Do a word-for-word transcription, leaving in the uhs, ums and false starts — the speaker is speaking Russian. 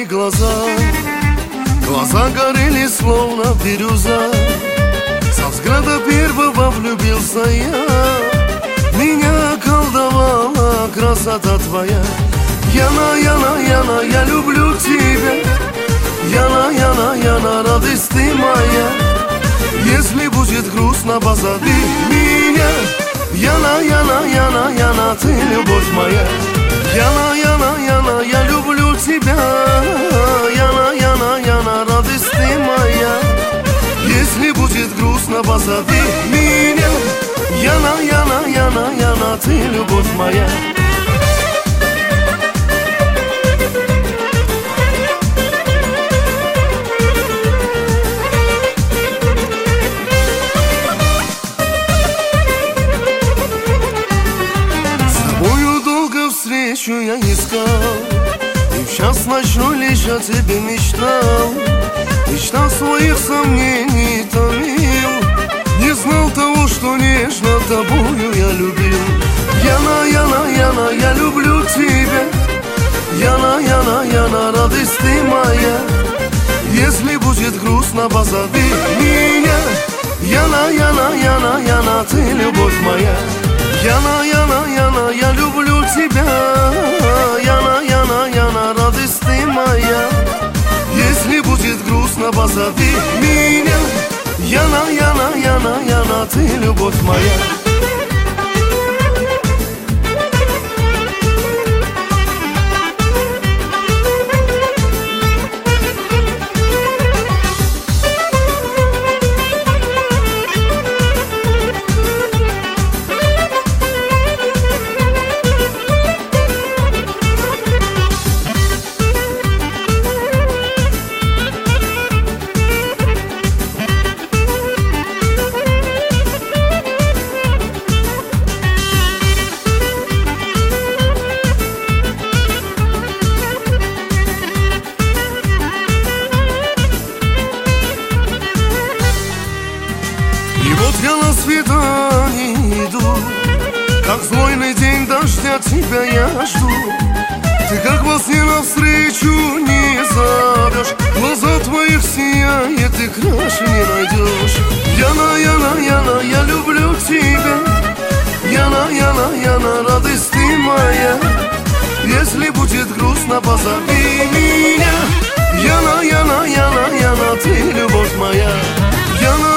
глаза, глаза горели словно бирюза. Со взгляда первого влюбился я, меня околдовала красота твоя. Яна, Яна, Яна, я люблю тебя. Яна, Яна, Яна, радость ты моя. Если будет грустно, позови меня. Яна, Яна, Яна, Яна, ты любовь моя. Яна, Яна, Яна, я люблю тебя. Яна, Яна, Яна, радость ты моя. Если будет грустно, позови меня. Яна, Яна, Яна, Яна, ты любовь моя. Встречу я искал, и в час ночной лишь о тебе мечтал. Мечта своих сомнений томил, не знал того, что нежно тобою я любил. Яна, Яна, Яна, я люблю тебя. Яна, Яна, Яна, радость ты моя. Если будет грустно, позови меня. Яна, Яна, Яна, Яна, ты любовь моя. Яна, Яна, Яна, я люблю тебя. Яна, Яна, Яна, радость ты моя. Если будет грустно, позови меня. Яна, Яна, Яна, Яна, ты любовь моя. И вот я на свидание иду, как знойный день дождя тебя я жду. Ты как во сне навстречу не зовешь, глаза твоих сияет, ты краше не найдешь. Яна, Яна, Яна, я люблю тебя. Яна, Яна, Яна, радость ты моя. Если будет грустно, позови меня. Яна, Яна, Яна, Яна, ты любовь моя. Яна,